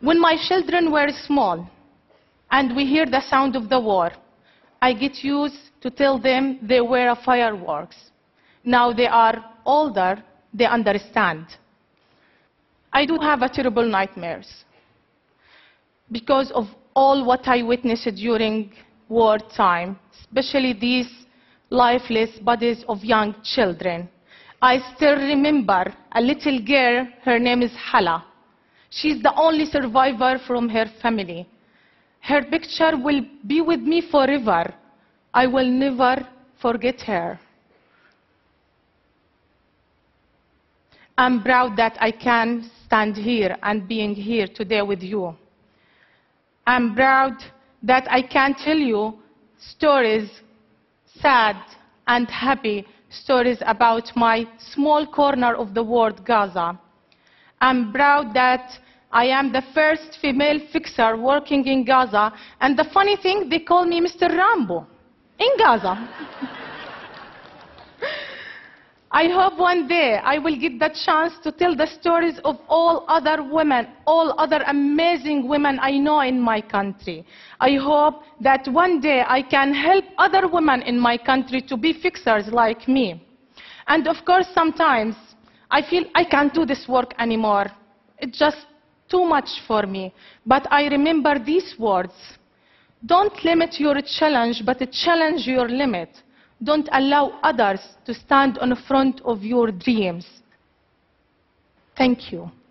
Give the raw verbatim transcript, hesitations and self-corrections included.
When my children were small and we hear the sound of the war, I get used to tell them they were fireworks. Now they are older, they understand. I do have a terrible nightmares because of all what I witnessed during wartime, especially these lifeless bodies of young children. I still remember a little girl, her name is Hala. She's the only survivor from her family. Her picture will be with me forever. I will never forget her. I'm proud that I can stand here and being here today with you. I'm proud that I can tell you stories, sad and happy stories about my small corner of the world, Gaza. I'm proud that I am the first female fixer working in Gaza, and the funny thing, they call me Mister Rambo in Gaza. I hope one day I will get the chance to tell the stories of all other women, all other amazing women I know in my country. I hope that one day I can help other women in my country to be fixers like me. And of course, sometimes I feel I can't do this work anymore. It's just too much for me. But I remember these words. Don't limit your challenge, but challenge your limit. Don't allow others to stand on the front of your dreams. Thank you.